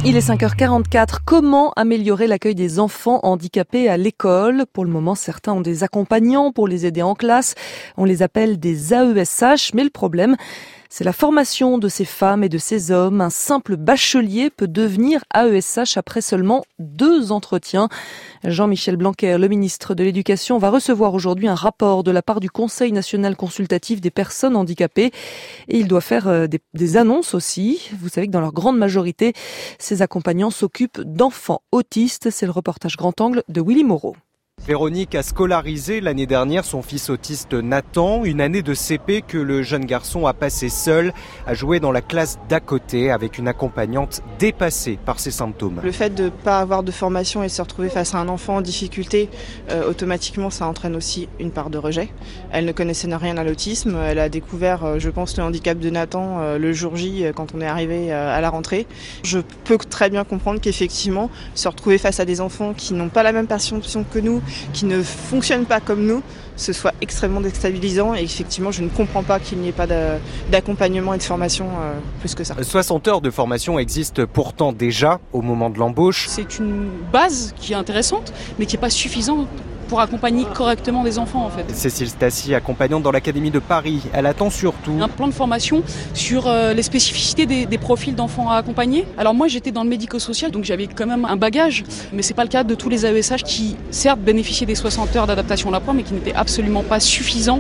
Il est 5h44. Comment améliorer l'accueil des enfants handicapés à l'école ? Pour le moment, certains ont des accompagnants pour les aider en classe. On les appelle des AESH, mais le problème, c'est la formation de ces femmes et de ces hommes. Un simple bachelier peut devenir AESH après seulement 2 entretiens. Jean-Michel Blanquer, le ministre de l'Éducation, va recevoir aujourd'hui un rapport de la part du Conseil national consultatif des personnes handicapées. Et il doit faire des annonces aussi. Vous savez que dans leur grande majorité, ces accompagnants s'occupent d'enfants autistes. C'est le reportage Grand Angle de Willy Moreau. Véronique a scolarisé l'année dernière son fils autiste Nathan, une année de CP que le jeune garçon a passé seul, à jouer dans la classe d'à côté avec une accompagnante dépassée par ses symptômes. Le fait de ne pas avoir de formation et se retrouver face à un enfant en difficulté, automatiquement ça entraîne aussi une part de rejet. Elle ne connaissait rien à l'autisme, elle a découvert, je pense, le handicap de Nathan le jour J quand on est arrivé à la rentrée. Je peux très bien comprendre qu'effectivement, se retrouver face à des enfants qui n'ont pas la même perception que nous, qui ne fonctionnent pas comme nous, ce soit extrêmement déstabilisant, et effectivement je ne comprends pas qu'il n'y ait pas d'accompagnement et de formation plus que ça. 60 heures de formation existent pourtant déjà au moment de l'embauche. C'est une base qui est intéressante mais qui n'est pas suffisante pour accompagner correctement des enfants en fait. Cécile Stassi, accompagnante dans l'Académie de Paris, elle attend surtout un plan de formation sur les spécificités des profils d'enfants à accompagner. Alors moi j'étais dans le médico-social donc j'avais quand même un bagage, mais c'est pas le cas de tous les AESH qui certes bénéficiaient des 60 heures d'adaptation à l'emploi mais qui n'étaient absolument pas suffisants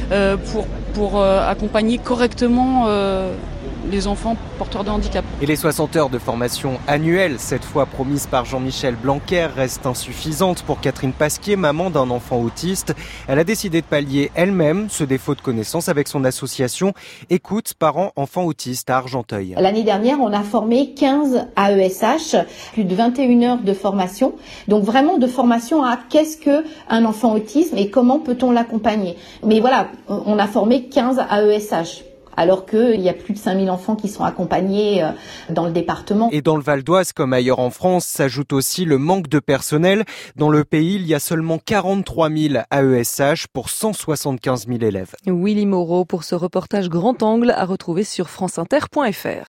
pour accompagner correctement les enfants porteurs de handicap. Et les 60 heures de formation annuelle, cette fois promises par Jean-Michel Blanquer, restent insuffisantes pour Catherine Pasquier, maman d'un enfant autiste. Elle a décidé de pallier elle-même ce défaut de connaissance avec son association Écoute Parents Enfants Autistes à Argenteuil. L'année dernière, on a formé 15 AESH, plus de 21 heures de formation. Donc vraiment de formation à qu'est-ce qu'un enfant autisme et comment peut-on l'accompagner. Mais voilà, on a formé 15 AESH. Alors qu'il y a plus de 5000 enfants qui sont accompagnés dans le département. Et dans le Val d'Oise, comme ailleurs en France, s'ajoute aussi le manque de personnel. Dans le pays, il y a seulement 43 000 AESH pour 175 000 élèves. Willy Moreau pour ce reportage Grand Angle à retrouver sur franceinter.fr.